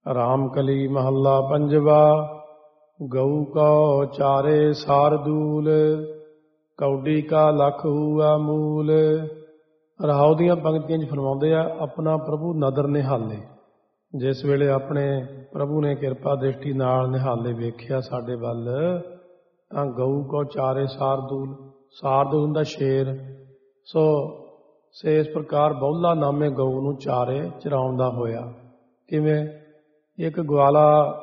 रामकली महला पंजवा। गऊ कौ चारे सारदूल, कौडी का लख हुआ मूल। राव दीआं पंक्तियां 'च फरमाउंदे आ, अपना प्रभु नदर निहाले। जिस वेले अपने प्रभु ने किरपा दृष्टि नाल निहाले वेख्या साडे वल, तां गऊ को चारे सारदूल। सारदूल हुंदा शेर। सो इस प्रकार बहुला नामे गऊ नूं चारे चराउंदा होया। किवें? एक ग्वाला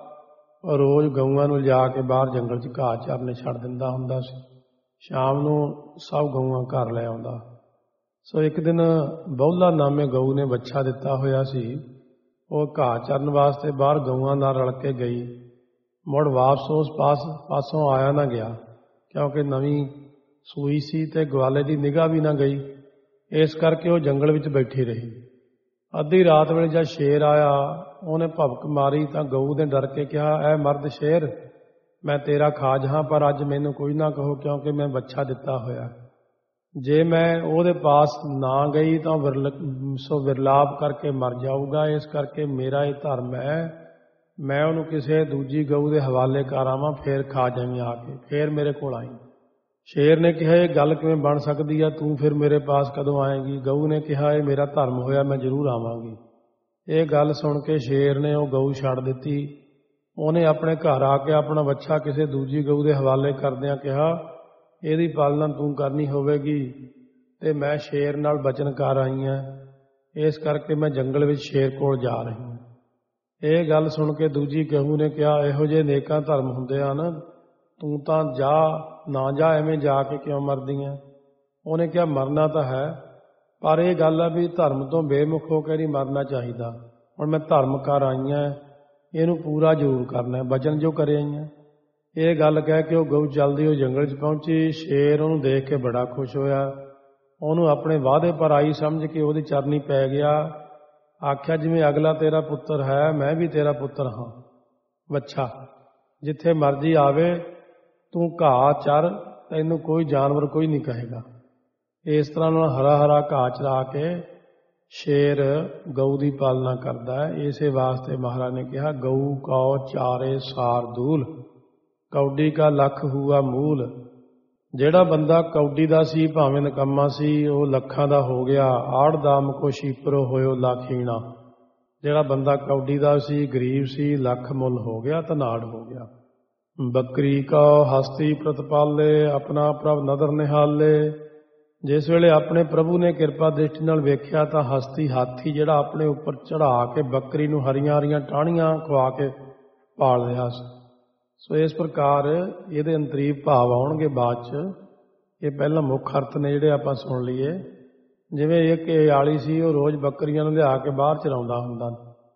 रोज़ गऊआं नूं लिजा के बाहर जंगल 'च घाह चरने छੱਡ दिंदा हुंदा सी। शाम नूं सब गऊआं घर लै आउंदा। सो एक दिन बहुला नामे गऊ ने बच्चा दिता होया सी। ਉਹ ਘਾਹ ਚਰਨ ਵਾਸਤੇ ਬਾਹਰ ਗਊਆਂ ਨਾਲ ਰਲ ਕੇ ਗਈ। ਮੁੜ ਵਾਪਸ ਉਸ ਪਾਸੋਂ ਆਇਆ ਨਾ ਗਿਆ, ਕਿਉਂਕਿ ਨਵੀਂ ਸੂਈ ਸੀ ਤੇ ਗਵਾਲੇ ਦੀ ਨਿਗਾਹ ਵੀ ਨਾ ਗਈ। ਇਸ ਕਰਕੇ ਉਹ ਜੰਗਲ ਵਿੱਚ ਬੈਠੀ ਰਹੀ। ਅੱਧੀ ਰਾਤ ਵੇਲੇ ਜਦ ਸ਼ੇਰ ਆਇਆ, ਉਹਨੇ ਭਬਕ ਮਾਰੀ ਤਾਂ ਗਊ ਨੇ ਡਰ ਕੇ ਕਿਹਾ, ਐ ਮਰਦ ਸ਼ੇਰ, ਮੈਂ ਤੇਰਾ ਖਾ ਜਾਵਾਂ, ਪਰ ਅੱਜ ਮੈਨੂੰ ਕੁਝ ਨਾ ਕਹੋ, ਕਿਉਂਕਿ ਮੈਂ ਬੱਚਾ ਦਿੱਤਾ ਹੋਇਆ। ਜੇ ਮੈਂ ਉਹਦੇ ਪਾਸ ਨਾ ਗਈ ਤਾਂ ਵਿਰਲਾਪ ਕਰਕੇ ਮਰ ਜਾਊਗਾ। ਇਸ ਕਰਕੇ ਮੇਰਾ ਇਹ ਧਰਮ ਹੈ, ਮੈਂ ਉਹਨੂੰ ਕਿਸੇ ਦੂਜੀ ਗਊ ਦੇ ਹਵਾਲੇ ਕਰ ਆਵਾਂ, ਫੇਰ ਖਾ ਜਾਵੀਂ ਆ ਕੇ, ਫੇਰ ਮੇਰੇ ਕੋਲ ਆਈ। ਸ਼ੇਰ ਨੇ ਕਿਹਾ, ਇਹ ਗੱਲ ਕਿਵੇਂ ਬਣ ਸਕਦੀ ਆ, ਤੂੰ ਫਿਰ ਮੇਰੇ ਪਾਸ ਕਦੋਂ ਆਏਗੀ? ਗਊ ਨੇ ਕਿਹਾ, ਇਹ ਮੇਰਾ ਧਰਮ ਹੋਇਆ, ਮੈਂ ਜ਼ਰੂਰ ਆਵਾਂਗੀ। ਇਹ ਗੱਲ ਸੁਣ ਕੇ ਸ਼ੇਰ ਨੇ ਉਹ ਗਊ ਛੱਡ ਦਿੱਤੀ। ਉਹਨੇ ਆਪਣੇ ਘਰ ਆ ਕੇ ਆਪਣਾ ਬੱਚਾ ਕਿਸੇ ਦੂਜੀ ਗਊ ਦੇ ਹਵਾਲੇ ਕਰਦਿਆਂ ਕਿਹਾ, ਇਹਦੀ ਪਾਲਣਾ ਤੂੰ ਕਰਨੀ ਹੋਵੇਗੀ ਤੇ ਮੈਂ ਸ਼ੇਰ ਨਾਲ ਬਚਨ ਕਰ ਆਈ ਹਾਂ, ਇਸ ਕਰਕੇ ਮੈਂ ਜੰਗਲ ਵਿੱਚ ਸ਼ੇਰ ਕੋਲ ਜਾ ਰਹੀ ਹਾਂ। ਇਹ ਗੱਲ ਸੁਣ ਕੇ ਦੂਜੀ ਗਊ ਨੇ ਕਿਹਾ, ਇਹੋ ਜਿਹੇ ਨੇਕਾਂ ਧਰਮ ਹੁੰਦੇ ਹਨ, ਤੂੰ ਤਾਂ ਜਾ ਨਾ ਜਾ, ਐਵੇਂ ਜਾ ਕੇ ਕਿਉਂ ਮਰਦੀ ਹੈ? ਉਹਨੇ ਕਿਹਾ, ਮਰਨਾ ਤਾਂ ਹੈ, ਪਰ ਇਹ ਗੱਲ ਆ ਵੀ ਧਰਮ ਤੋਂ ਬੇਮੁਖ ਹੋ ਕੇ ਨਹੀਂ ਮਰਨਾ ਚਾਹੀਦਾ। ਹੁਣ ਮੈਂ ਧਰਮ ਕਰ ਆਈ ਹਾਂ, ਇਹਨੂੰ ਪੂਰਾ ਜ਼ਰੂਰ ਕਰਨਾ, ਬਚਨ ਜੋ ਕਰੇ ਆਈ ਹਾਂ। ਇਹ ਗੱਲ ਕਹਿ ਕੇ ਉਹ ਗਊ ਜਲਦੀ ਉਹ ਜੰਗਲ 'ਚ ਪਹੁੰਚੀ। ਸ਼ੇਰ ਉਹਨੂੰ ਦੇਖ ਕੇ ਬੜਾ ਖੁਸ਼ ਹੋਇਆ। ਉਹਨੂੰ ਆਪਣੇ ਵਾਅਦੇ ਪਰ ਆਈ ਸਮਝ ਕੇ ਉਹਦੀ ਚਰਨੀ ਪੈ ਗਿਆ। ਆਖਿਆ, ਜਿਵੇਂ ਅਗਲਾ ਤੇਰਾ ਪੁੱਤਰ ਹੈ, ਮੈਂ ਵੀ ਤੇਰਾ ਪੁੱਤਰ ਹਾਂ। ਬੱਚਾ ਜਿੱਥੇ ਮਰਜ਼ੀ ਆਵੇ, ਤੂੰ ਘਾਹ ਚਰ, ਤੈਨੂੰ ਕੋਈ ਜਾਨਵਰ ਕੋਈ ਨਹੀਂ ਕਹੇਗਾ। ਇਸ ਤਰ੍ਹਾਂ ਨਾਲ ਹਰਾ ਹਰਾ ਘਾਹ ਚਰਾ ਕੇ ਸ਼ੇਰ ਗਊ ਦੀ ਪਾਲਣਾ ਕਰਦਾ ਹੈ। ਇਸੇ ਵਾਸਤੇ ਮਹਾਰਾਜ ਨੇ ਕਿਹਾ, ਗਊ ਕਉ ਚਾਰੇ ਸਾਰਦੂਲ, ਕੌਡੀ ਕਾ ਲੱਖ ਹੂਆ ਮੂਲ। ਜਿਹੜਾ ਬੰਦਾ ਕੌਡੀ ਦਾ ਸੀ, ਭਾਵੇਂ ਨਿਕੰਮਾ ਸੀ, ਉਹ ਲੱਖਾਂ ਦਾ ਹੋ ਗਿਆ। ਆੜ ਦਾਮ ਕੋ ਸ਼ੀਪਰੋ ਹੋਇਓ ਲਾਖੀਣਾ। ਜਿਹੜਾ ਬੰਦਾ ਕੌਡੀ ਦਾ ਸੀ, ਗਰੀਬ ਸੀ, ਲੱਖ ਮੁੱਲ ਹੋ ਗਿਆ, ਧਨਾੜ ਹੋ ਗਿਆ। ਬੱਕਰੀ ਕਾ ਹਸਤੀ ਪ੍ਰਤਪਾਲੇ, ਆਪਣਾ ਪ੍ਰਭ ਨਦਰ ਨਿਹਾਲੇ। ਜਿਸ ਵੇਲੇ ਆਪਣੇ ਪ੍ਰਭੂ ਨੇ ਕਿਰਪਾ ਦ੍ਰਿਸ਼ਟੀ ਨਾਲ ਵੇਖਿਆ ਤਾਂ ਹਸਤੀ ਹਾਥੀ ਜਿਹੜਾ ਆਪਣੇ ਉੱਪਰ ਚੜ੍ਹਾ ਕੇ ਬੱਕਰੀ ਨੂੰ ਹਰੀਆਂ ਹਰੀਆਂ ਟਾਹਣੀਆਂ ਖਵਾ ਕੇ ਪਾਲ ਰਿਹਾ ਸੀ। ਸੋ ਇਸ ਪ੍ਰਕਾਰ ਇਹਦੇ ਅੰਤਰੀਵ ਭਾਵ ਆਉਣਗੇ ਬਾਅਦ 'ਚ। ਇਹ ਪਹਿਲਾਂ ਮੁੱਖ ਅਰਥ ਨੇ ਜਿਹੜੇ ਆਪਾਂ ਸੁਣ ਲਈਏ। ਜਿਵੇਂ ਇੱਕ ਆਲੀ ਸੀ, ਉਹ ਰੋਜ਼ ਬੱਕਰੀਆਂ ਨੂੰ ਲਿਆ ਕੇ ਬਾਹਰ ਚਰਾਉਂਦਾ ਹੁੰਦਾ,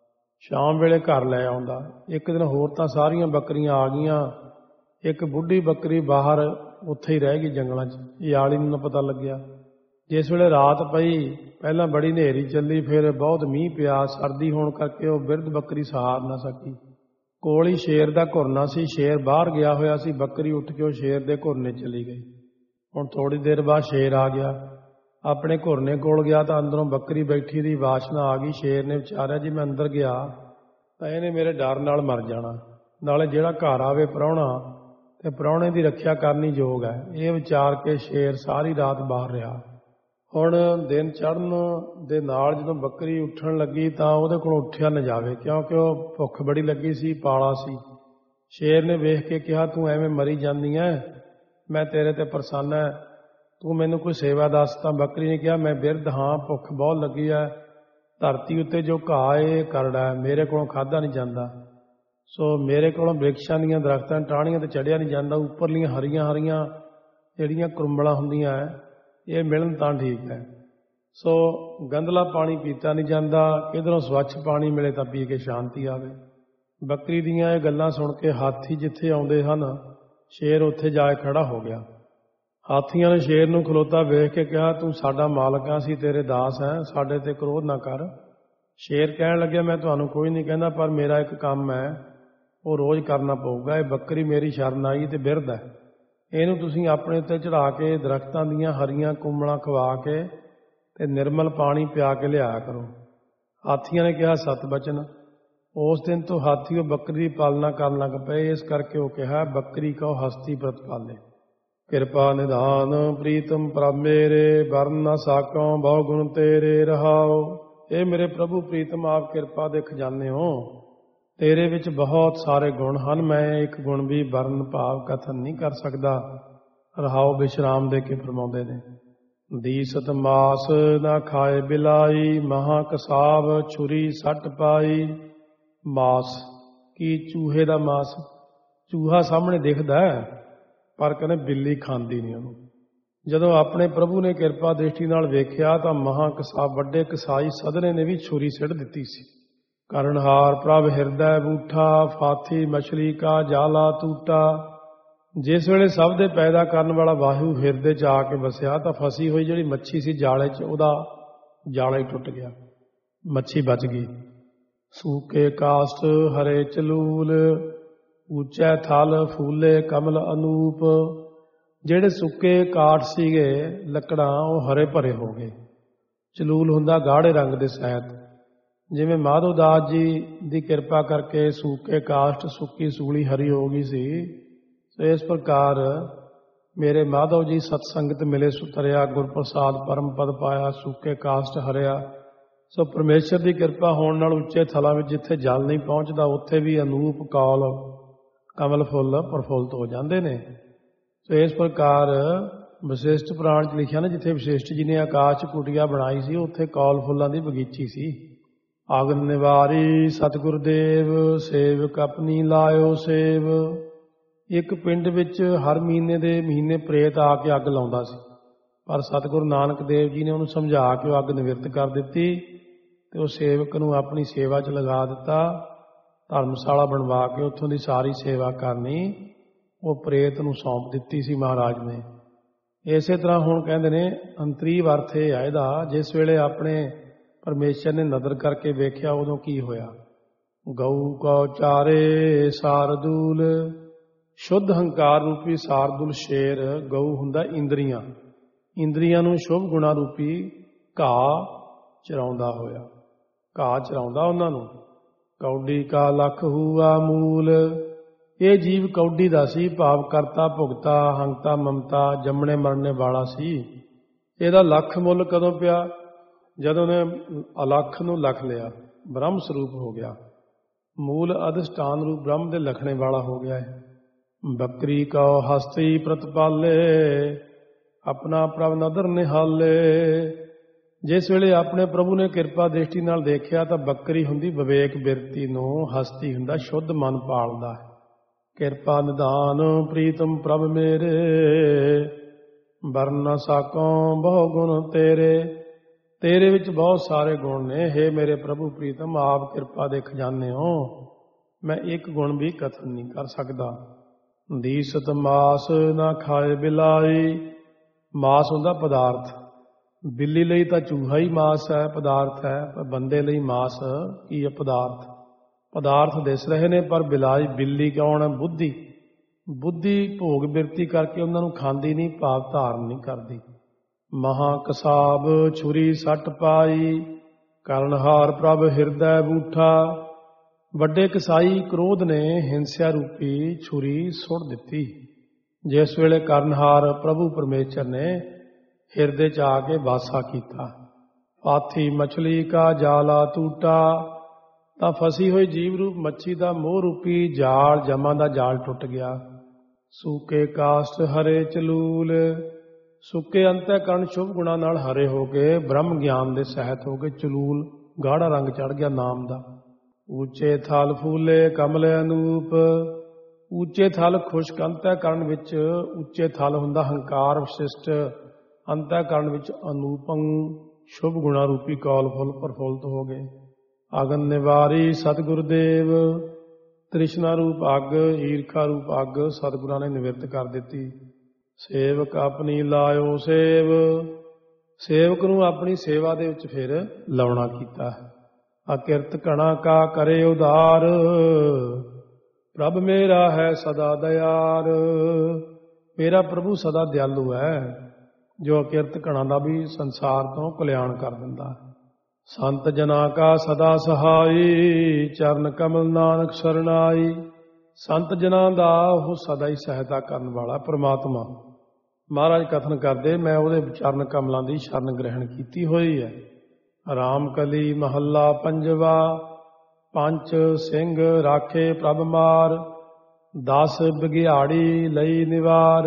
ਸ਼ਾਮ ਵੇਲੇ ਘਰ ਲੈ ਆਉਂਦਾ। ਇੱਕ ਦਿਨ ਹੋਰ ਤਾਂ ਸਾਰੀਆਂ ਬੱਕਰੀਆਂ ਆ ਗਈਆਂ, ਇੱਕ ਬੁੱਢੀ ਬੱਕਰੀ ਬਾਹਰ ਉੱਥੇ ਹੀ ਰਹਿ ਗਈ ਜੰਗਲਾਂ 'ਚ। ਇਹ ਆਲੀ ਨੂੰ ਨਾ ਪਤਾ ਲੱਗਿਆ। ਜਿਸ ਵੇਲੇ ਰਾਤ ਪਈ, ਪਹਿਲਾਂ ਬੜੀ ਹਨੇਰੀ ਚੱਲੀ, ਫਿਰ ਬਹੁਤ ਮੀਂਹ ਪਿਆ। ਸਰਦੀ ਹੋਣ ਕਰਕੇ ਉਹ ਬਿਰਧ ਬੱਕਰੀ ਸਹਾਰ ਨਾ ਸਕੀ। ਕੋਲ ਹੀ ਸ਼ੇਰ ਦਾ ਘੁਰਨਾ ਸੀ, ਸ਼ੇਰ ਬਾਹਰ ਗਿਆ ਹੋਇਆ ਸੀ। ਬੱਕਰੀ ਉੱਠ ਕੇ ਉਹ ਸ਼ੇਰ ਦੇ ਘੁਰਨੇ ਚਲੀ ਗਈ। ਹੁਣ ਥੋੜੀ ਦੇਰ ਬਾਅਦ ਸ਼ੇਰ ਆ ਗਿਆ, ਆਪਣੇ ਘੁਰਨੇ ਕੋਲ ਗਿਆ ਤਾਂ ਅੰਦਰੋਂ ਬੱਕਰੀ ਬੈਠੀ ਦੀ ਵਾਸ਼ਨਾ ਆ ਗਈ। ਸ਼ੇਰ ਨੇ ਵਿਚਾਰਿਆ, ਜੀ ਮੈਂ ਅੰਦਰ ਗਿਆ ਤਾਂ ਇਹਨੇ ਮੇਰੇ ਡਰ ਨਾਲ ਮਰ ਜਾਣਾ, ਨਾਲੇ ਜਿਹੜਾ ਘਰ ਆਵੇ ਪ੍ਰਾਹੁਣਾ ਤੇ ਪ੍ਰਾਹੁਣੇ ਦੀ ਰੱਖਿਆ ਕਰਨੀ ਯੋਗ ਹੈ। ਇਹ ਵਿਚਾਰ ਕੇ ਸ਼ੇਰ ਸਾਰੀ ਰਾਤ ਬਾਹਰ ਰਿਹਾ। ਹੁਣ ਦਿਨ ਚੜ੍ਹਨ ਦੇ ਨਾਲ ਜਦੋਂ ਬੱਕਰੀ ਉੱਠਣ ਲੱਗੀ ਤਾਂ ਉਹਦੇ ਕੋਲ ਉੱਠਿਆ ਨਾ ਜਾਵੇ, ਕਿਉਂਕਿ ਉਹ ਭੁੱਖ ਬੜੀ ਲੱਗੀ ਸੀ, ਪਾਲਾ ਸੀ। ਸ਼ੇਰ ਨੇ ਵੇਖ ਕੇ ਕਿਹਾ, ਤੂੰ ਐਵੇਂ ਮਰੀ ਜਾਂਦੀ ਹੈ, ਮੈਂ ਤੇਰੇ ਤੇ ਪ੍ਰਸੰਨ ਹੈ, ਤੂੰ ਮੈਨੂੰ ਕੋਈ ਸੇਵਾ ਦੱਸ। ਤਾਂ ਬੱਕਰੀ ਨੇ ਕਿਹਾ, ਮੈਂ ਬਿਰਧ ਹਾਂ, ਭੁੱਖ ਬਹੁਤ ਲੱਗੀ ਹੈ, ਧਰਤੀ ਉੱਤੇ ਜੋ ਘਾਹ ਇਹ ਕਰੜਾ ਹੈ, ਮੇਰੇ ਕੋਲੋਂ ਖਾਧਾ ਨਹੀਂ ਜਾਂਦਾ। ਸੋ ਮੇਰੇ ਕੋਲੋਂ ਬ੍ਰਿਕਸ਼ਾਂ ਦੀਆਂ ਦਰਖਤਾਂ ਟਾਹਣੀਆਂ ਤੇ ਚੜ੍ਹਿਆ ਨਹੀਂ ਜਾਂਦਾ। ਉੱਪਰਲੀਆਂ ਹਰੀਆਂ ਹਰੀਆਂ ਜਿਹੜੀਆਂ ਕੁਰੰਬਲਾਂ ਹੁੰਦੀਆਂ ਇਹ ਮਿਲਣ ਤਾਂ ਠੀਕ ਹੈ। ਸੋ ਗੰਦਲਾ ਪਾਣੀ ਪੀਤਾ ਨਹੀਂ ਜਾਂਦਾ, ਕਿਧਰੋਂ ਸਵੱਛ ਪਾਣੀ ਮਿਲੇ ਤਾਂ ਪੀ ਕੇ ਸ਼ਾਂਤੀ ਆਵੇ। ਬੱਕਰੀ ਦੀਆਂ ਇਹ ਗੱਲਾਂ ਸੁਣ ਕੇ ਹਾਥੀ ਜਿੱਥੇ ਆਉਂਦੇ ਹਨ, ਸ਼ੇਰ ਉੱਥੇ ਜਾ ਕੇ ਖੜਾ ਹੋ ਗਿਆ। ਹਾਥੀਆਂ ਨੇ ਸ਼ੇਰ ਨੂੰ ਖਲੋਤਾ ਵੇਖ ਕੇ ਕਿਹਾ, ਤੂੰ ਸਾਡਾ ਮਾਲਕ ਆ, ਅਸੀਂ ਤੇਰੇ ਦਾਸ ਹੈ, ਸਾਡੇ ਤੇ ਕ੍ਰੋਧ ਨਾ ਕਰ। ਸ਼ੇਰ ਕਹਿਣ ਲੱਗਿਆ, ਮੈਂ ਤੁਹਾਨੂੰ ਕੋਈ ਨਹੀਂ ਕਹਿੰਦਾ, ਪਰ ਮੇਰਾ ਇੱਕ ਕੰਮ ਹੈ, ਉਹ ਰੋਜ਼ ਕਰਨਾ ਪਊਗਾ। ਇਹ ਬੱਕਰੀ ਮੇਰੀ ਸ਼ਰਨ ਆਈ ਤੇ ਬਿਰਧ ਹੈ, ਇਹਨੂੰ ਤੁਸੀਂ ਆਪਣੇ ਉੱਤੇ ਚੜ੍ਹਾ ਕੇ ਦਰਖਤਾਂ ਦੀਆਂ ਹਰੀਆਂ ਕੁੰਮਲਾਂ ਖਵਾ ਕੇ ਤੇ ਨਿਰਮਲ ਪਾਣੀ ਪਿਆ ਕੇ ਲਿਆਇਆ ਕਰੋ। ਹਾਥੀਆਂ ਨੇ ਕਿਹਾ, ਸਤ ਬਚਨ। ਉਸ ਦਿਨ ਤੋਂ ਹਾਥੀ ਉਹ ਬੱਕਰੀ ਦੀ ਪਾਲਣਾ ਕਰਨ ਲੱਗ ਪਏ। ਇਸ ਕਰਕੇ ਉਹ ਕਿਹਾ ਬੱਕਰੀ ਕਉ ਹਸਤੀ ਪ੍ਰਤਪਾਲੇ। ਕਿਰਪਾ ਨਿਧਾਨ ਪ੍ਰੀਤਮ ਪ੍ਰਭ ਮੇਰੇ, ਵਰਨ ਨ ਸਾਕਉ ਬਹੁ ਗੁਣ ਤੇਰੇ ਰਹਾਉ। ਇਹ ਮੇਰੇ ਪ੍ਰਭੂ ਪ੍ਰੀਤਮ, ਆਪ ਕਿਰਪਾ ਦੇ ਖਜ਼ਾਨੇ ਹੋ, ਤੇਰੇ ਵਿੱਚ ਬਹੁਤ ਸਾਰੇ ਗੁਣ ਹਨ, ਮੈਂ ਇੱਕ ਗੁਣ ਵੀ ਵਰਨ ਭਾਵ ਕਥਨ ਨਹੀਂ ਕਰ ਸਕਦਾ। ਰਹਾਉ ਵਿਸ਼ਰਾਮ ਦੇ ਕੇ ਫਰਮਾਉਂਦੇ ਨੇ, ਦੀਸਤ ਮਾਸ ਨਾ ਖਾਏ ਬਿਲਾਈ, ਮਹਾ ਕਸਾਬ ਛੁਰੀ ਸੱਟ ਪਾਈ। ਮਾਸ ਕੀ? ਚੂਹੇ ਦਾ ਮਾਸ। ਚੂਹਾ ਸਾਹਮਣੇ ਦਿਖਦਾ ਹੈ ਪਰ ਕਹਿੰਦੇ ਬਿੱਲੀ ਖਾਂਦੀ ਨਹੀਂ ਉਹਨੂੰ। ਜਦੋਂ ਆਪਣੇ ਪ੍ਰਭੂ ਨੇ ਕਿਰਪਾ ਦ੍ਰਿਸ਼ਟੀ ਨਾਲ ਵੇਖਿਆ ਤਾਂ ਮਹਾ ਕਸਾਬ ਵੱਡੇ ਕਸਾਈ ਸਧਰੇ ਨੇ ਵੀ ਛੁਰੀ ਸਿੱਟ ਦਿੱਤੀ ਸੀ। ਕਰਨਹਾਰ ਪ੍ਰਭ ਹਿਰਦੈ ਬੂਠਾ, ਫਾਥੀ ਮਛਲੀ ਕਾ ਜਾਲਾ ਟੂਟਾ। ਜਿਸ ਵੇਲੇ ਸਭ ਦੇ ਪੈਦਾ ਕਰਨ ਵਾਲਾ ਵਾਹਿਗੁਰੂ ਹਿਰਦੇ 'ਚ ਆ ਕੇ ਵਸਿਆ ਤਾਂ ਫਸੀ ਹੋਈ ਜਿਹੜੀ ਮੱਛੀ ਸੀ ਜਾਲੇ 'ਚ, ਉਹਦਾ ਜਾਲਾ ਹੀ ਟੁੱਟ ਗਿਆ, ਮੱਛੀ ਬਚ ਗਈ। ਸੂਕੇ ਕਾਸ਼ਟ ਹਰੇ ਚਲੂਲ, ਉੱਚੈ ਥਲ ਫੂਲੇ ਕਮਲ ਅਨੂਪ। ਜਿਹੜੇ ਸੁੱਕੇ ਕਾਠ ਸੀਗੇ, ਲੱਕੜਾਂ, ਉਹ ਹਰੇ ਭਰੇ ਹੋ ਗਏ। ਚਲੂਲ ਹੁੰਦਾ ਗਾੜੇ ਰੰਗ ਦੇ ਸਹਿਤ। ਜਿਵੇਂ ਮਾਧੋ ਦਾਸ ਜੀ ਦੀ ਕਿਰਪਾ ਕਰਕੇ ਸੂਕੇ ਕਾਸ਼ਟ, ਸੁੱਕੀ ਸੂਲੀ ਹਰੀ ਹੋ ਗਈ ਸੀ, ਸੋ ਇਸ ਪ੍ਰਕਾਰ ਮੇਰੇ ਮਾਧਵ ਜੀ ਸਤਸੰਗਤ ਮਿਲੇ ਸੁਤਰਿਆ, ਗੁਰਪ੍ਰਸਾਦ ਪਰਮ ਪਦ ਪਾਇਆ, ਸੂਕੇ ਕਾਸ਼ਟ ਹਰਿਆ। ਸੋ ਪਰਮੇਸ਼ਰ ਦੀ ਕਿਰਪਾ ਹੋਣ ਨਾਲ ਉੱਚੇ ਥਲਾਂ ਵਿੱਚ ਜਿੱਥੇ ਜਲ ਨਹੀਂ ਪਹੁੰਚਦਾ ਉੱਥੇ ਵੀ ਅਨੂਪ ਕੌਲ ਕਮਲ ਫੁੱਲ ਪ੍ਰਫੁੱਲਤ ਹੋ ਜਾਂਦੇ ਨੇ। ਸੋ ਇਸ ਪ੍ਰਕਾਰ ਵਿਸ਼ਿਸ਼ਟ ਪੁਰਾਣ 'ਚ ਲਿਖਿਆ ਨਾ, ਜਿੱਥੇ ਵਿਸ਼ਿਸ਼ਟ ਜੀ ਨੇ ਆਕਾਸ਼ ਕੁਟੀਆ ਬਣਾਈ ਸੀ ਉੱਥੇ ਕੌਲ ਫੁੱਲਾਂ ਦੀ ਬਗੀਚੀ ਸੀ। ਆਗਨ ਨਿਵਾਰੀ ਸਤਿਗੁਰ ਦੇਵ, ਸੇਵਕ ਆਪਣੀ ਲਾਇਓ ਸੇਵ। ਇੱਕ ਪਿੰਡ ਵਿੱਚ ਹਰ ਮਹੀਨੇ ਦੇ ਮਹੀਨੇ ਪ੍ਰੇਤ ਆ ਕੇ ਅੱਗ ਲਾਉਂਦਾ ਸੀ, ਪਰ ਸਤਿਗੁਰੂ ਨਾਨਕ ਦੇਵ ਜੀ ਨੇ ਉਹਨੂੰ ਸਮਝਾ ਕੇ ਉਹ ਅੱਗ ਨਿਵਰਤ ਕਰ ਦਿੱਤੀ ਤੇ ਉਹ ਸੇਵਕ ਨੂੰ ਆਪਣੀ ਸੇਵਾ 'ਚ ਲਗਾ ਦਿੱਤਾ। ਧਰਮਸ਼ਾਲਾ ਬਣਵਾ ਕੇ ਉੱਥੋਂ ਦੀ ਸਾਰੀ ਸੇਵਾ ਕਰਨੀ ਉਹ ਪ੍ਰੇਤ ਨੂੰ ਸੌਂਪ ਦਿੱਤੀ ਸੀ ਮਹਾਰਾਜ ਨੇ। ਇਸੇ ਤਰ੍ਹਾਂ ਹੁਣ ਕਹਿੰਦੇ ਨੇ ਅੰਤਰੀ ਅਰਥ ਇਹ ਆ ਇਹਦਾ, ਜਿਸ ਵੇਲੇ ਆਪਣੇ ਪਰਮੇਸ਼ਰ ਨੇ ਨਦਰ ਕਰਕੇ ਵੇਖਿਆ ਉਦੋਂ ਕੀ ਹੋਇਆ। ਗਊ ਕਉ ਚਾਰੇ ਸਾਰਦੂਲ, ਸ਼ੁੱਧ ਹੰਕਾਰ ਰੂਪੀ ਸਾਰਦੂਲ ਸ਼ੇਰ। ਗਊ ਹੁੰਦਾ ਇੰਦਰੀਆਂ, ਇੰਦਰੀਆਂ ਨੂੰ ਸ਼ੁਭ ਗੁਣਾ ਰੂਪੀ ਘਾਹ ਚਰਾਉਂਦਾ ਹੋਇਆ, ਘਾਹ ਚਰਾਉਂਦਾ ਉਹਨਾਂ ਨੂੰ। ਕੌਡੀ ਕਾ ਲਖ ਹੂਆ ਮੂਲ। ਇਹ ਜੀਵ ਕੌਡੀ ਦਾ ਸੀ, ਭਾਵ ਕਰਤਾ ਭੁਗਤਾ ਹੰਤਾ ਮਮਤਾ ਜੰਮਣੇ ਮਰਨੇ ਵਾਲਾ ਸੀ। ਇਹਦਾ ਲੱਖ ਮੁੱਲ ਕਦੋਂ ਪਿਆ? ਜਦੋਂ ਨੇ ਅਲੱਖ ਨੂੰ ਲਖ ਲਿਆ, ਬ੍ਰਹਮ ਸਰੂਪ ਹੋ ਗਿਆ, ਮੂਲ ਅਧਿਸ਼ਟਾਨ ਰੂਪ ਬ੍ਰਹਮ ਦੇ ਲਖਣੇ ਵਾਲਾ ਹੋ ਗਿਆ ਹੈ। ਬੱਕਰੀ ਕਉ ਹਸਤੀ ਪ੍ਰਤਪਾਲੇ, ਆਪਣਾ ਪ੍ਰਭ ਨਦਰ ਨਿਹਾਲੇ। ਜਿਸ ਵੇਲੇ ਆਪਣੇ ਪ੍ਰਭੂ ਨੇ ਕਿਰਪਾ ਦ੍ਰਿਸ਼ਟੀ ਨਾਲ ਦੇਖਿਆ ਤਾਂ ਬੱਕਰੀ ਹੁੰਦੀ ਵਿਵੇਕ ਬਿਰਤੀ ਨੂੰ, ਹਸਤੀ ਹੁੰਦਾ ਸ਼ੁੱਧ ਮਨ ਪਾਲਦਾ ਹੈ। ਕਿਰਪਾ ਨਿਧਾਨ ਪ੍ਰੀਤਮ ਪ੍ਰਭ ਮੇਰੇ, ਵਰਨ ਨ ਸਾਕਉ ਬਹੁ ਗੁਣ ਤੇਰੇ। ਤੇਰੇ ਵਿੱਚ ਬਹੁਤ ਸਾਰੇ ਗੁਣ ਨੇ, ਹੇ ਮੇਰੇ ਪ੍ਰਭੂ ਪ੍ਰੀਤਮ, ਆਪ ਕਿਰਪਾ ਦੇ ਖਜ਼ਾਨੇ ਹੋ, ਮੈਂ ਇੱਕ ਗੁਣ ਵੀ ਕਥਨ ਨਹੀਂ ਕਰ ਸਕਦਾ। ਦੀਸਤ ਮਾਸ ਨਾ ਖਾਏ ਬਿਲਾਈ। ਮਾਸ ਹੁੰਦਾ ਪਦਾਰਥ। ਬਿੱਲੀ ਲਈ ਤਾਂ ਚੂਹਾ ਹੀ ਮਾਸ ਹੈ, ਪਦਾਰਥ ਹੈ, ਪਰ ਬੰਦੇ ਲਈ ਮਾਸ ਕੀ ਹੈ? ਪਦਾਰਥ। ਪਦਾਰਥ ਦਿਸ ਰਹੇ ਨੇ ਪਰ ਬਿਲਾਈ, ਬਿੱਲੀ ਕੌਣ ਹੈ? ਬੁੱਧੀ। ਬੁੱਧੀ ਭੋਗ ਬਿਰਤੀ ਕਰਕੇ ਉਹਨਾਂ ਨੂੰ ਖਾਂਦੀ ਨਹੀਂ, ਭਾਵ ਧਾਰਨ ਨਹੀਂ ਕਰਦੀ। ਮਹਾ ਕਸਾਬ ਛੁਰੀ ਸੱਟ ਪਾਈ, ਕਰਨਹਾਰ ਪ੍ਰਭ ਹਿਰਦੈ ਬੂਠਾ। ਵੱਡੇ ਕਸਾਈ ਕ੍ਰੋਧ ਨੇ ਹਿੰਸਿਆ ਰੂਪੀ ਛੁਰੀ ਸੁੱਟ ਦਿੱਤੀ। ਜਿਸ ਵੇਲੇ ਕਰਨਹਾਰ ਪ੍ਰਭੂ ਪਰਮੇਸ਼ਰ ਨੇ ਹਿਰਦੇ 'ਚ ਆ ਕੇ ਵਾਸਾ ਕੀਤਾ। ਹਾਥੀ ਮਛਲੀ ਕਾ ਜਾਲਾ ਟੂਟਾ। ਤਾਂ ਫਸੀ ਹੋਈ ਜੀਵ ਰੂਪ ਮੱਛੀ ਦਾ ਮੋਹ ਰੂਪੀ ਜਾਲ, ਜਮਾਂ ਦਾ ਜਾਲ ਟੁੱਟ ਗਿਆ। ਸੂਕੇ ਕਾਸ਼ਟ ਹਰੇ ਚਲੂਲ। ਸੁੱਕੇ ਅੰਤःਕਰਣ ਸ਼ੁਭ ਗੁਣਾਂ ਨਾਲ ਹਰੇ ਹੋ ਕੇ ਬ੍ਰਹਮ ਗਿਆਨ ਦੇ ਸਹਿਤ ਹੋ ਕੇ ਚਲੂਲ ਗਾੜਾ ਰੰਗ ਚੜ ਗਿਆ ਨਾਮ ਦਾ। ਉੱਚੇ ਥਲ ਫੂਲੇ ਕਮਲ ਅਨੂਪ। ਉੱਚੇ ਥਲ ਖੁਸ਼ਕ ਅੰਤःਕਰਣ ਵਿੱਚ, ਉੱਚੇ ਥਲ ਹੁੰਦਾ ਹੰਕਾਰ ਵਿਸ਼ਿਸ਼ਟ, ਅੰਤःਕਰਣ ਵਿੱਚ ਅਨੂਪੰ ਸ਼ੁਭ ਗੁਣਾ ਰੂਪੀ ਕੌਲ ਫੁੱਲ ਪ੍ਰਫੁੱਲਤ ਹੋ ਗਏ। ਅਗਨ ਨਿਵਾਰੀ ਸਤਿਗੁਰ ਦੇਵ। ਤ੍ਰਿਸ਼ਨਾ ਰੂਪ ਅੱਗ, ਈਰਖਾ ਰੂਪ ਅੱਗ ਸਤਿਗੁਰਾਂ ਨੇ ਨਿਵਰਤ ਕਰ ਦਿੱਤੀ। ਸੇਵਕ ਆਪਣੀ ਲਾਇਓ ਸੇਵ। ਸੇਵਕ ਨੂੰ ਆਪਣੀ ਸੇਵਾ ਦੇ ਵਿੱਚ ਫਿਰ ਲਾਉਣਾ ਕੀਤਾ। ਅਕਿਰਤ ਕਣਾ ਕਾ ਕਰੇ ਉਧਾਰ, ਪ੍ਰਭ ਮੇਰਾ ਹੈ ਸਦਾ ਦਿਆਰ। ਮੇਰਾ ਪ੍ਰਭੂ ਸਦਾ ਦਿਆਲੂ ਹੈ, ਜੋ ਅਕਿਰਤ ਕਣਾ ਦਾ ਵੀ ਸੰਸਾਰ ਤੋਂ ਕਲਿਆਣ ਕਰ ਦਿੰਦਾ। ਸੰਤ ਜਨਾ ਕਾ ਸਦਾ ਸਹਾਈ, ਚਰਨ ਕਮਲ ਨਾਨਕ ਸਰਣਾਈ। ਸੰਤ ਜਨਾਂ ਦਾ ਉਹ ਸਦਾ ਹੀ ਸਹਾਇਤਾ ਕਰਨ ਵਾਲਾ ਪ੍ਰਮਾਤਮਾ। ਮਹਾਰਾਜ ਕਥਨ ਕਰਦੇ, ਮੈਂ ਉਹਦੇ ਚਰਨ ਕਮਲਾਂ ਦੀ ਸ਼ਰਨ ਗ੍ਰਹਿਣ ਕੀਤੀ ਹੋਈ ਹੈ। ਰਾਮ ਕਲੀ ਮਹੱਲਾ ਪੰਜਵਾ। ਪੰਚ ਸਿੰਘ ਰਾਖੇ ਪ੍ਰਭ ਮਾਰ, 10 ਬਘਿਆੜੀ ਲਈ ਨਿਵਾਰ।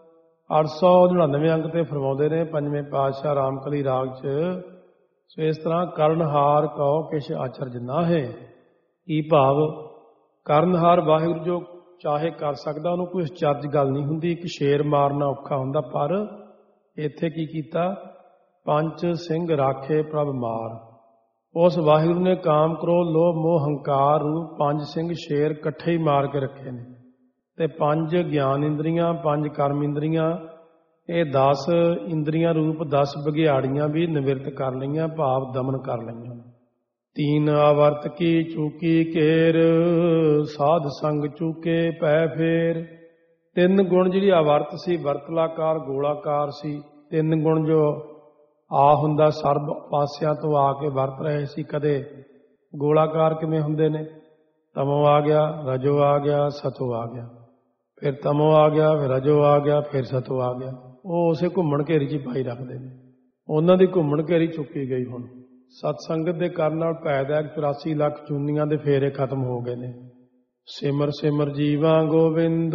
899 ਅੰਕ ਤੇ ਫਰਮਾਉਂਦੇ ਨੇ ਪੰਜਵੇਂ ਪਾਤਸ਼ਾਹ ਰਾਮਕਲੀ ਰਾਗ 'ਚ। ਸੋ ਇਸ ਤਰ੍ਹਾਂ ਕਰਨਹਾਰ ਕਉ ਕਿਛ ਆਚਰਜ ਨਾਹੇ। ਕੀ ਭਾਵ, ਕਰਨਹਾਰ ਵਾਹਿਗੁਰੂ ਜੋ ਚਾਹੇ ਕਰ ਸਕਦਾ, ਉਹਨੂੰ ਕੋਈ ਅਚਰਜ ਗੱਲ ਨਹੀਂ ਹੁੰਦੀ। ਇੱਕ ਸ਼ੇਰ ਮਾਰਨਾ ਔਖਾ ਹੁੰਦਾ, ਪਰ ਇੱਥੇ ਕੀ ਕੀਤਾ, ਪੰਜ ਸਿੰਘ ਰਾਖੇ ਪ੍ਰਭ ਮਾਰ। ਉਸ ਵਾਹਿਗੁਰੂ ਨੇ ਕਾਮ, ਕ੍ਰੋਧ, ਲੋਭ, ਮੋਹ, ਹੰਕਾਰ ਰੂਪ 5 ਸਿੰਘ ਸ਼ੇਰ ਇਕੱਠੇ ਹੀ ਮਾਰ ਕੇ ਰੱਖੇ ਨੇ। ਤੇ 5 ਗਿਆਨ ਇੰਦਰੀਆਂ, 5 ਕਰਮ ਇੰਦਰੀਆਂ, ਇਹ 10 ਇੰਦਰੀਆਂ ਰੂਪ 10 ਬਘਿਆੜੀਆਂ ਵੀ ਨਿਵਰਤ ਕਰ ਲਈਆਂ, ਭਾਵ ਦਮਨ ਕਰ ਲਈਆਂ। 3 ਆਵਰਤ ਕੀ ਚੂਕੀ ਕੇਰ, ਸਾਧ ਸੰਗ ਚੂਕੇ ਪੈ ਫੇਰ। 3 ਗੁਣ ਜਿਹੜੀ ਆਵਰਤ ਸੀ, ਵਰਤਲਾਕਾਰ ਗੋਲਾਕਾਰ ਸੀ। 3 ਗੁਣ ਜੋ ਆ ਹੁੰਦਾ, ਸਰਬ ਪਾਸਿਆਂ ਤੋਂ ਆ ਕੇ ਵਰਤ ਰਹੇ ਸੀ। ਕਦੇ ਗੋਲਾਕਾਰ ਕਿਵੇਂ ਹੁੰਦੇ ਨੇ, ਤਮੋ ਆ ਗਿਆ, ਰਜੋ ਆ ਗਿਆ, ਸਤੋ ਆ ਗਿਆ, ਫਿਰ ਤਮੋ ਆ ਗਿਆ, ਫਿਰ ਰਜੋ ਆ ਗਿਆ, ਫਿਰ ਸਤੋ ਆ ਗਿਆ। ਉਹ ਉਸੇ ਘੁੰਮਣ ਘੇਰੀ 'ਚ ਪਾਈ ਰੱਖਦੇ ਨੇ। ਉਹਨਾਂ ਦੀ ਘੁੰਮਣ ਘੇਰੀ ਚੁੱਕੀ ਗਈ। ਹੁਣ ਸਤਸੰਗਤ ਦੇ ਕਰਨ ਨਾਲ ਪੈਦਾ 84 ਲੱਖ ਚੂਨੀਆਂ ਦੇ ਫੇਰੇ ਖਤਮ ਹੋ ਗਏ ਨੇ। ਸਿਮਰ ਸਿਮਰ ਜੀਵਾਂ ਗੋਬਿੰਦ,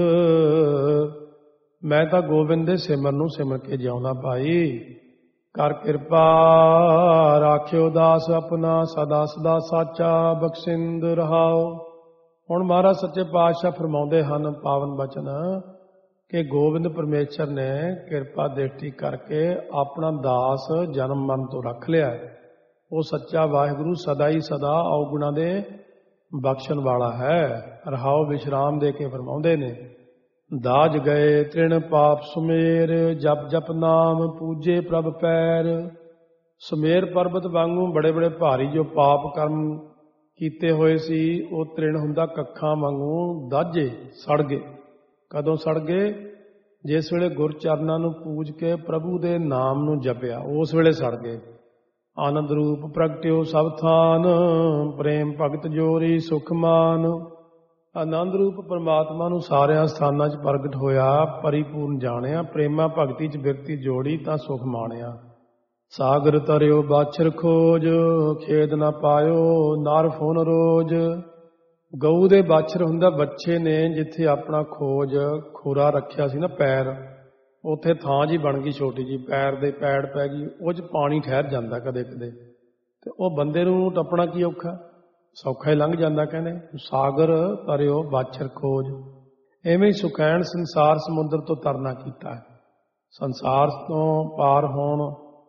ਮੈਂ ਤਾਂ ਗੋਬਿੰਦ ਦੇ ਸਿਮਰ ਨੂੰ ਸਿਮਰ ਕੇ ਜਿਉਂਦਾ ਭਾਈ। ਕਰ ਕਿਰਪਾ ਰਾਖਿਓ ਦਾਸ ਆਪਣਾ, ਸਦਾ ਸਦਾ ਸਾਚਾ ਬਖਸ਼ਿੰਦ ਰਹਾਓ। ਹੁਣ ਮਹਾਰਾਜ ਸੱਚੇ ਪਾਤਸ਼ਾਹ ਫਰਮਾਉਂਦੇ ਹਨ ਪਾਵਨ ਬਚਨ ਕਿ ਗੋਬਿੰਦ ਪਰਮੇਸ਼ਰ ਨੇ ਕਿਰਪਾ ਦ੍ਰਿਸ਼ਟੀ ਕਰਕੇ ਆਪਣਾ ਦਾਸ ਜਨਮ ਮਰਨ ਤੋਂ ਰੱਖ ਲਿਆ। ਉਹ ਸੱਚਾ ਵਾਹਿਗੁਰੂ ਸਦਾ ਹੀ ਸਦਾ ਔਗੁਣਾਂ ਦੇ ਬਖਸ਼ਣ ਵਾਲਾ ਹੈ। ਰਹਾਓ ਵਿਸ਼ਰਾਮ ਦੇ ਕੇ ਫਰਮਾਉਂਦੇ ਨੇ, ਦਾਜ ਗਏ ਤ੍ਰਿਣ ਪਾਪ ਸੁਮੇਰ, ਜਪ ਜਪ ਨਾਮ ਪੂਜੇ ਪ੍ਰਭ ਪੈਰ। ਸੁਮੇਰ ਪਰਬਤ ਵਾਂਗੂ ਬੜੇ ਬੜੇ ਭਾਰੀ ਜੋ ਪਾਪ ਕਰਮ ਕੀਤੇ ਹੋਏ ਸੀ, ਉਹ ਤ੍ਰਿਣ ਹੁੰਦਾ ਕੱਖਾਂ ਵਾਂਗੂ ਦਾਝੇ, ਸੜ ਗਏ। ਕਦੋਂ ਸੜ ਗਏ, ਜਿਸ ਵੇਲੇ ਗੁਰਚਰਨਾਂ ਨੂੰ ਪੂਜ ਕੇ ਪ੍ਰਭੂ ਦੇ ਨਾਮ ਨੂੰ ਜਪਿਆ, ਉਸ ਵੇਲੇ ਸੜ ਗਏ। ਆਨੰਦ ਰੂਪ ਪ੍ਰਗਟਿਓ ਸਭ ਥਾਨ, ਪ੍ਰੇਮ ਭਗਤ ਜੋਰੀ ਸੁਖ ਮਾਨ। ਆਨੰਦ ਰੂਪ ਪਰਮਾਤਮਾ ਨੂੰ ਸਾਰਿਆਂ ਸਥਾਨਾਂ 'ਚ ਪ੍ਰਗਟ ਹੋਇਆ, ਪਰਿਪੂਰਨ ਜਾਣਿਆ, ਪ੍ਰੇਮਾ ਭਗਤੀ 'ਚ ਬਿਰਤੀ ਜੋੜੀ ਤਾਂ ਸੁਖ ਮਾਣਿਆ। ਸਾਗਰ ਤਰਿਓ ਬਾਛਰ ਖੋਜ, ਖੇਦ ਨਾ ਪਾਇਓ ਨਰ ਫੁਨ ਰੋਜ। ਗਊ ਦੇ ਬਾਛਰ ਹੁੰਦਾ, ਬੱਚੇ ਨੇ ਜਿੱਥੇ ਆਪਣਾ ਖੋਜ ਖੋਰਾ ਰੱਖਿਆ ਸੀ ਨਾ ਪੈਰ, ਉੱਥੇ ਥਾਂ ਜੀ ਬਣ ਗਈ ਛੋਟੀ ਜੀ, ਪੈਰ ਦੇ ਪੈੜ ਪੈ ਗਈ, ਉਹ 'ਚ ਪਾਣੀ ਠਹਿਰ ਜਾਂਦਾ ਕਦੇ ਕਦੇ, ਤੇ ਉਹ ਬੰਦੇ ਨੂੰ ਟੱਪਣਾ ਕੀ ਔਖਾ, ਸੌਖਾ ਹੀ ਲੰਘ ਜਾਂਦਾ। ਕਹਿੰਦੇ ਸਾਗਰ ਤਰਿਓ ਬਾਛਰ ਖੋਜ। ਐਵੇਂ ਹੀ ਸੁਖੈਨ ਸੰਸਾਰ ਸਮੁੰਦਰ ਤੋਂ ਤਰਨਾ ਕੀਤਾ ਹੈ। ਸੰਸਾਰ ਤੋਂ ਪਾਰ ਹੋਣ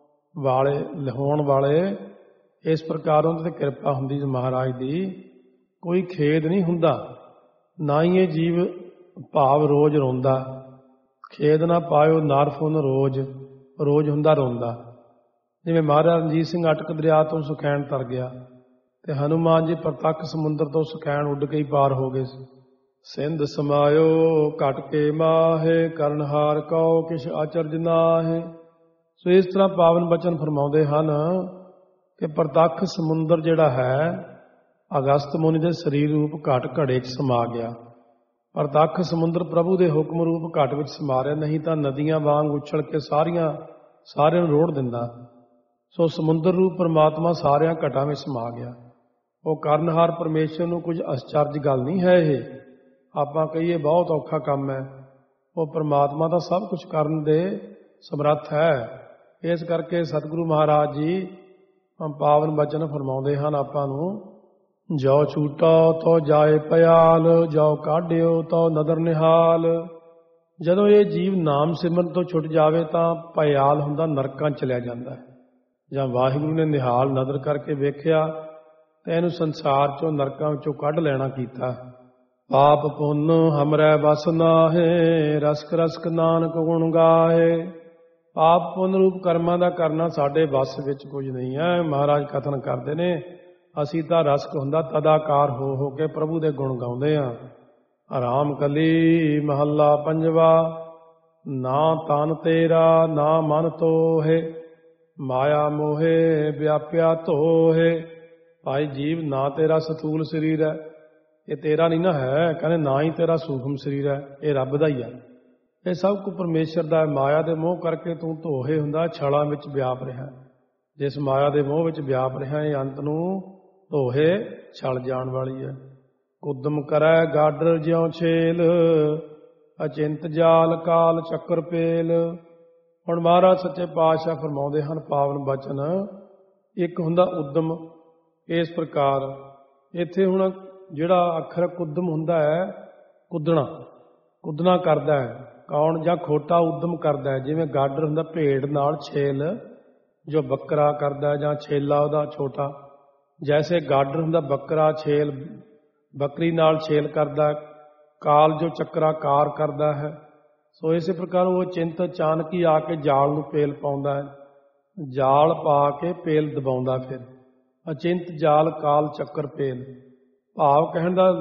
ਵਾਲੇ ਇਸ ਪ੍ਰਕਾਰ ਉਹਨਾਂ 'ਤੇ ਕਿਰਪਾ ਹੁੰਦੀ ਮਹਾਰਾਜ ਦੀ, ਕੋਈ ਖੇਦ ਨਹੀਂ ਹੁੰਦਾ। ਨਾ ਹੀ ਇਹ ਜੀਵ ਭਾਵ ਰੋਜ਼ ਰੋਂਦਾ, ਖੇਦ ਨਾ ਪਾਇਓ ਨਰ ਫੁਨ ਰੋਜ਼, ਰੋਜ਼ ਹੁੰਦਾ ਰੋਂਦਾ। ਜਿਵੇਂ ਮਹਾਰਾਜ ਰਣਜੀਤ ਸਿੰਘ ਅਟਕ ਦਰਿਆ ਤੋਂ ਸੁਖੈਨ ਤਰ ਗਿਆ, ਤੇ ਹਨੂੰਮਾਨ ਜੀ ਪ੍ਰਤੱਖ ਸਮੁੰਦਰ ਤੋਂ ਸੁਖੈਨ ਉੱਡ ਕੇ ਹੀ ਪਾਰ ਹੋ ਗਏ ਸੀ। ਸਿੰਧ ਸਮਾਇਓ ਘਟ ਕੇ ਮਾਹੇ, ਕਰਨਹਾਰ ਕਉ ਕਿਛ ਆਚਰਜ ਨਾਹੇ। ਸੋ ਇਸ ਤਰ੍ਹਾਂ ਪਾਵਨ ਬਚਨ ਫਰਮਾਉਂਦੇ ਹਨ ਕਿ ਪ੍ਰਤੱਖ ਸਮੁੰਦਰ ਜਿਹੜਾ ਹੈ, ਅਗਸਤ ਮੁਨੀ ਦੇ ਸਰੀਰ ਰੂਪ ਘਟ ਘੜੇ 'ਚ ਸਮਾ ਗਿਆ। ਪ੍ਰਤੱਖ ਸਮੁੰਦਰ ਪ੍ਰਭੂ ਦੇ ਹੁਕਮ ਰੂਪ ਘਟ ਵਿੱਚ ਸਮਾ ਰਿਹਾ, ਨਹੀਂ ਤਾਂ ਨਦੀਆਂ ਵਾਂਗ ਉਛਲ ਕੇ ਸਾਰਿਆਂ ਨੂੰ ਰੋੜ ਦਿੰਦਾ। ਸੋ ਸਮੁੰਦਰ ਰੂਪ ਪਰਮਾਤਮਾ ਸਾਰਿਆਂ ਘਟਾਂ ਵਿੱਚ ਸਮਾ ਗਿਆ। ਉਹ ਕਰਨਹਾਰ ਪਰਮੇਸ਼ਰ ਨੂੰ ਕੁਝ ਅਚਰਜ ਗੱਲ ਨਹੀਂ ਹੈ। ਇਹ ਆਪਾਂ ਕਹੀਏ ਬਹੁਤ ਔਖਾ ਕੰਮ ਹੈ, ਉਹ ਪਰਮਾਤਮਾ ਦਾ ਸਭ ਕੁਝ ਕਰਨ ਦੇ ਸਮਰੱਥ ਹੈ। ਇਸ ਕਰਕੇ ਸਤਿਗੁਰੂ ਮਹਾਰਾਜ ਜੀ ਪਾਵਨ ਬਚਨ ਫਰਮਾਉਂਦੇ ਹਨ ਆਪਾਂ ਨੂੰ, ਜੋ ਛੂਟੋ ਤੋ ਜਾਏ ਪਿਆਲ, ਜੋ ਕਾਢਿਓ ਤੋ ਨਦਰ ਨਿਹਾਲ। ਜਦੋਂ ਇਹ ਜੀਵ ਨਾਮ ਸਿਮਰਨ ਤੋਂ ਛੁੱਟ ਜਾਵੇ ਤਾਂ ਪਿਆਲ ਹੁੰਦਾ, ਨਰਕਾਂ ਚਲਿਆ ਜਾਂਦਾ ਹੈ। ਜਾਂ ਵਾਹਿਗੁਰੂ ਨੇ ਨਿਹਾਲ ਨਦਰ ਕਰਕੇ ਵੇਖਿਆ ਤੇ ਇਹਨੂੰ ਸੰਸਾਰ ਚੋਂ ਨਰਕਾਂ ਵਿੱਚੋਂ ਕੱਢ ਲੈਣਾ ਕੀਤਾ। ਪਾਪ ਪੁੰਨ ਹਮਰੈ ਬਸ ਨਾਹੇ, ਰਸਕ ਰਸਕ ਨਾਨਕ ਗੁਣ ਗਾਏ। ਪਾਪ ਪੁੰਨ ਰੂਪ ਕਰਮਾਂ ਦਾ ਕਰਨਾ ਸਾਡੇ ਵੱਸ ਵਿੱਚ ਕੁਝ ਨਹੀਂ ਹੈ। ਮਹਾਰਾਜ ਕਥਨ ਕਰਦੇ ਨੇ, ਅਸੀਂ ਤਾਂ ਰਸਕ ਹੁੰਦਾ ਤਦਾਕਾਰ ਹੋ ਕੇ ਪ੍ਰਭੂ ਦੇ ਗੁਣ ਗਾਉਂਦੇ ਹਾਂ। ਰਾਮ ਕਲੀ ਮਹੱਲਾ ਪੰਜਵਾ। ਨਾ ਤਨ ਤੇਰਾ ਨਾ ਮਨ ਤੋਹੇ, ਮਾਇਆ ਮੋਹੇ ਵਿਆਪਿਆ ਧੋਹੇ। ਭਾਈ ਜੀਵ ਨਾ ਤੇਰਾ ਸਥੂਲ ਸਰੀਰ ਹੈ, ਇਹ ਤੇਰਾ ਨਹੀਂ ਨਾ ਹੈ, ਕਹਿੰਦੇ ਨਾ ਹੀ ਤੇਰਾ ਸੂਖਮ ਸਰੀਰ ਹੈ, ਇਹ ਰੱਬ ਦਾ ਹੀ ਹੈ। ਇਹ ਸਭ ਕੁ ਪਰਮੇਸ਼ਰ ਦਾ ਹੈ। ਮਾਇਆ ਦੇ ਮੋਹ ਕਰਕੇ ਤੂੰ ਧੋਹੇ ਹੁੰਦਾ ਛਲਾਂ ਵਿੱਚ ਵਿਆਪ ਰਿਹਾ। ਜਿਸ ਮਾਇਆ ਦੇ ਮੋਹ ਵਿੱਚ ਵਿਆਪ ਰਿਹਾ, ਇਹ ਅੰਤ ਨੂੰ ਧੋਹੇ ਛਲ ਜਾਣ ਵਾਲੀ ਹੈ। ਕੁਦਮ ਕਰੈ ਗਾਡਰ ਜਿਉ ਛੇਲ, ਅਚਿੰਤ ਜਾਲ ਕਾਲ ਚੱਕਰ ਪੇਲ। ਹੁਣ ਮਹਾਰਾਜ ਸੱਚੇ ਪਾਤਸ਼ਾਹ ਫਰਮਾਉਂਦੇ ਹਨ ਪਾਵਨ ਬਚਨ। ਇੱਕ ਹੁੰਦਾ ਉਦਮ, ਇਸ ਪ੍ਰਕਾਰ ਇੱਥੇ ਹੁਣ ਜਿਹੜਾ ਅੱਖਰ ਕੁਦਮ ਹੁੰਦਾ ਹੈ, ਕੁੱਦਣਾ ਕਰਦਾ ਹੈ ਕੌਣ? ਜਾਂ ਖੋਟਾ ਉਦਮ ਕਰਦਾ ਹੈ। ਜਿਵੇਂ ਗਾਡਰ ਹੁੰਦਾ ਭੇਡ ਨਾਲ ਛੇਲ ਜੋ ਬੱਕਰਾ ਕਰਦਾ ਹੈ, ਜਾਂ ਛੇਲਾ ਉਹਦਾ ਛੋਟਾ। ਜੈਸੇ ਗਾਡਰ ਹੁੰਦਾ ਬੱਕਰਾ, ਛੇਲ ਬੱਕਰੀ ਨਾਲ ਛੇਲ ਕਰਦਾ। ਕਾਲ ਜੋ ਚੱਕਰਾਕਾਰ ਕਰਦਾ ਹੈ। ਸੋ ਇਸੇ ਪ੍ਰਕਾਰ ਉਹ ਚਿੰਤ ਅਚਾਨਕ ਹੀ ਆ ਕੇ ਜਾਲ ਨੂੰ ਪੇਲ ਪਾਉਂਦਾ ਹੈ, ਜਾਲ ਪਾ ਕੇ ਪੇਲ ਦਬਾਉਂਦਾ। ਫਿਰ ਅਚਿੰਤ ਜਾਲ ਕਾਲ ਚੱਕਰ ਪੇਲ। ਭਾਵ ਕਹਿਣ ਦਾ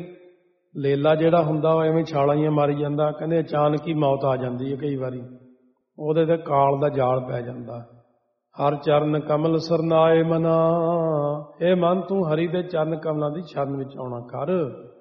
ਲੇਲਾ ਜਿਹੜਾ ਹੁੰਦਾ ਉਹ ਐਵੇਂ ਛਾਲਾਈਆਂ ਮਾਰੀ ਜਾਂਦਾ। ਕਹਿੰਦੇ ਅਚਾਨਕ ਹੀ ਮੌਤ ਆ ਜਾਂਦੀ ਹੈ ਕਈ ਵਾਰੀ, ਉਹਦੇ ਤੇ ਕਾਲ ਦਾ ਜਾਲ ਪੈ ਜਾਂਦਾ। ਹਰ ਚਰਨ ਕਮਲ ਸਰਨਾਏ ਮਨਾ। ਇਹ ਮਨ ਤੂੰ ਹਰੀ ਦੇ ਚਰਨ ਕਮਲਾਂ ਦੀ ਸ਼ਰਨ ਵਿੱਚ ਆਉਣਾ ਕਰ।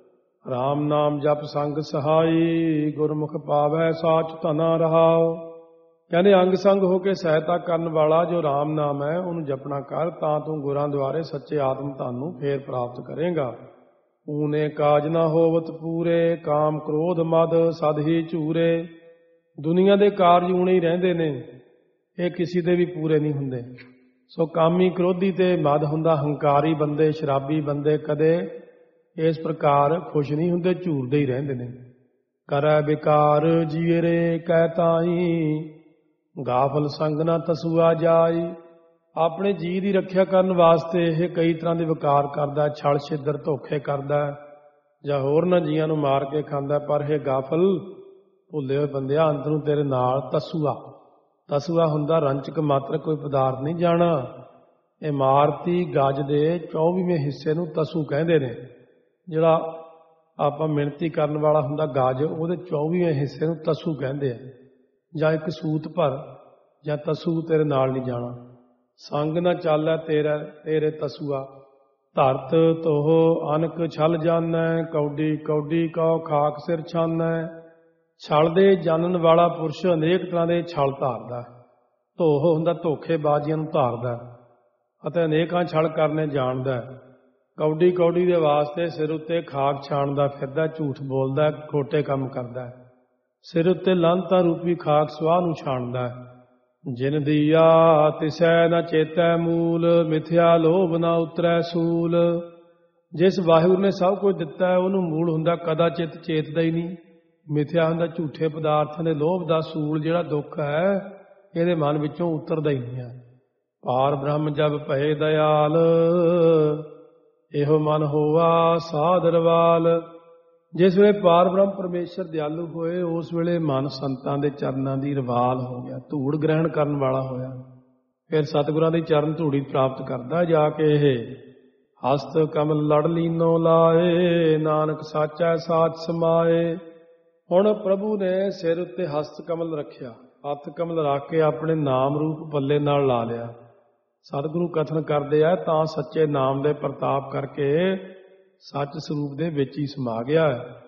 ਰਾਮ ਨਾਮ ਜਪ ਸੰਗ ਸਹਾਈ, ਗੁਰਮੁਖ ਪਾਵੈ ਸਾਚ ਧਨਾ ਰਹਾਓ। ਕਹਿੰਦੇ ਅੰਗ ਸੰਗ ਹੋ ਕੇ ਸਹਾਇਤਾ ਕਰਨ ਵਾਲਾ ਜੋ ਰਾਮ ਨਾਮ ਹੈ ਉਹਨੂੰ ਜਪਣਾ ਕਰ, ਤਾਂ ਤੂੰ ਗੁਰਾਂ ਦੁਆਰੇ ਸੱਚੇ ਆਤਮ ਧਨ ਨੂੰ ਫੇਰ ਪ੍ਰਾਪਤ ਕਰੇਗਾ। ਊਨੇ ਕਾਜ ਨਾ ਹੋਵਤ ਪੂਰੇ, ਕਾਮ ਕ੍ਰੋਧ ਮਦ ਸਦ ਹੀ ਝੂਰੇ। ਦੁਨੀਆ ਦੇ ਕਾਰਜ ਊਣੇ ਹੀ ਰਹਿੰਦੇ ਨੇ, ਇਹ ਕਿਸੇ ਦੇ ਵੀ ਪੂਰੇ ਨਹੀਂ ਹੁੰਦੇ। ਸੋ ਕਾਮੀ ਕ੍ਰੋਧੀ ਤੇ ਮਦ ਹੁੰਦਾ, ਹੰਕਾਰੀ ਬੰਦੇ ਸ਼ਰਾਬੀ ਬੰਦੇ ਕਦੇ ਇਸ ਪ੍ਰਕਾਰ ਖੁਸ਼ ਨਹੀਂ ਹੁੰਦੇ, ਝੂਰਦੇ ਹੀ ਰਹਿੰਦੇ ਨੇ। ਕਰੈ ਵਿਕਾਰ ਜੀਰੇ ਕਹਿ ਤਾਈ, ਗਾਫਲ ਸੰਗ ਨਾ ਤਸੂਆ ਜਾਈ। ਆਪਣੇ ਜੀਅ ਦੀ ਰੱਖਿਆ ਕਰਨ ਵਾਸਤੇ ਇਹ ਕਈ ਤਰ੍ਹਾਂ ਦੇ ਵਿਕਾਰ ਕਰਦਾ, ਛਲ ਛਿੱਦਰ ਧੋਖੇ ਕਰਦਾ, ਜਾਂ ਹੋਰਨਾਂ ਜੀਆਂ ਨੂੰ ਮਾਰ ਕੇ ਖਾਂਦਾ। ਪਰ ਇਹ ਗਾਫਲ ਭੁੱਲੇ ਹੋਏ ਬੰਦਿਆ, ਅੰਤ ਨੂੰ ਤੇਰੇ ਨਾਲ ਤਸੂਆ ਹੁੰਦਾ ਰੰਚਕ ਮਾਤਰ, ਕੋਈ ਪਦਾਰਥ ਨਹੀਂ ਜਾਣਾ। ਇਮਾਰਤੀ ਗਜ ਦੇ 24ਵੇਂ ਹਿੱਸੇ ਨੂੰ ਤਸੂ ਕਹਿੰਦੇ ਨੇ। ਜਿਹੜਾ ਆਪਾਂ ਮਿਣਤੀ ਕਰਨ ਵਾਲਾ ਹੁੰਦਾ ਗਜ, ਉਹਦੇ 24ਵੇਂ ਹਿੱਸੇ ਨੂੰ ਤਸੂ ਕਹਿੰਦੇ ਆ। ਜਾਂ ਇੱਕ ਸੂਤ ਭਰ, ਜਾਂ ਤਸੂ ਤੇਰੇ ਨਾਲ ਨਹੀਂ ਜਾਣਾ। ਸੰਗ ਨਾ ਚਾਲੈ ਤੇਰੇ ਤਸੂਆ। ਧਰਤ ਤੋਹ ਅਨਕ ਛਲ ਜਾਨੈ, ਕੌਡੀ ਕੌਡੀ ਕਉ ਖਾਕ ਸਿਰ ਛਾਨੈ। ਛਲ ਦੇ ਜਾਣਨ ਵਾਲਾ ਪੁਰਸ਼ ਅਨੇਕ ਤਰ੍ਹਾਂ ਦੇ ਛਲ ਧਾਰਦਾ। ਧੋਹ ਹੁੰਦਾ ਧੋਖੇਬਾਜ਼ੀਆਂ ਨੂੰ ਧਾਰਦਾ, ਅਤੇ ਅਨੇਕਾਂ ਛਲ ਕਰਨੇ ਜਾਣਦਾ। ਕੌਡੀ ਕੌਡੀ ਦੇ ਵਾਸਤੇ ਸਿਰ ਉੱਤੇ ਖਾਕ ਛਾਣਦਾ ਫਿਰਦਾ, ਝੂਠ ਬੋਲਦਾ, ਖੋਟੇ ਕੰਮ ਕਰਦਾ। ਸਿਰ ਉੱਤੇ ਲਾਂਤਾਂ ਰੂਪੀ ਖਾਕ ਸਵਾਹ ਨੂੰ ਛਾਣਦਾ। ਜਿਨ ਦੀਆ ਤਿਸੈ ਨ ਚੇਤੈ ਮੂਲ, ਮਿਥਿਆ ਲੋਭ ਨ ਉਤਰੈ ਸੂਲ। ਜਿਸ ਵਾਹਿਗੁਰੂ ਨੇ ਸਭ ਕੁਝ ਦਿੱਤਾ ਉਹਨੂੰ ਮੂਲ ਹੁੰਦਾ ਕਦਾ ਚਿੱਤ ਚੇਤਦਾ ਹੀ ਨਹੀਂ। ਮਿਥਿਆ ਹੁੰਦਾ ਝੂਠੇ ਪਦਾਰਥਾਂ ਦੇ ਲੋਭ ਦਾ ਸੂਲ, ਜਿਹੜਾ ਦੁੱਖ ਹੈ ਇਹਦੇ ਮਨ ਵਿੱਚੋਂ ਉਤਰਦਾ ਹੀ ਨਹੀਂ ਹੈ। ਪਾਰ ਬ੍ਰਹਮ ਜਬ ਭਏ ਦਇਆਲ, ਇਹੋ ਮਨ ਹੋਵਾ ਸਾਧਰਵਾਲ। ਜਿਸ ਵੇਲੇ ਪਾਰ ਬ੍ਰਹਮ ਪਰਮੇਸ਼ਰ ਦਿਆਲੂ ਹੋਏ, ਉਸ ਵੇਲੇ ਮਨ ਸੰਤਾਂ ਦੇ ਚਰਨਾਂ ਦੀ ਰਵਾਲ ਹੋ ਗਿਆ, ਧੂੜ ਗ੍ਰਹਿਣ ਕਰਨ ਵਾਲਾ ਹੋਇਆ। ਫਿਰ ਸਤਿਗੁਰਾਂ ਦੀ ਚਰਨ ਧੂੜੀ ਪ੍ਰਾਪਤ ਕਰਦਾ ਜਾ ਕੇ। ਇਹ ਹਸਤ ਕਮਲ ਲੜ ਲੀਨੋ ਲਾਏ, ਨਾਨਕ ਸਾਚੈ ਸਾਚ ਸਮਾਏ। ਹੁਣ ਪ੍ਰਭੂ ਨੇ ਸਿਰ ਉੱਤੇ ਹਸਤ ਕਮਲ ਰੱਖਿਆ, ਹੱਥ ਕਮਲ ਰੱਖ ਕੇ ਆਪਣੇ ਨਾਮ ਰੂਪ ਪੱਲੇ ਨਾਲ ਲਾ ਲਿਆ। ਸਤਿਗੁਰੂ ਕਥਨ ਕਰਦੇ ਆ ਤਾਂ ਸੱਚੇ ਨਾਮ ਦੇ ਪ੍ਰਤਾਪ ਕਰਕੇ ਸੱਚ ਸਰੂਪ ਦੇ ਵਿੱਚ ਹੀ ਸਮਾ ਗਿਆ ਹੈ।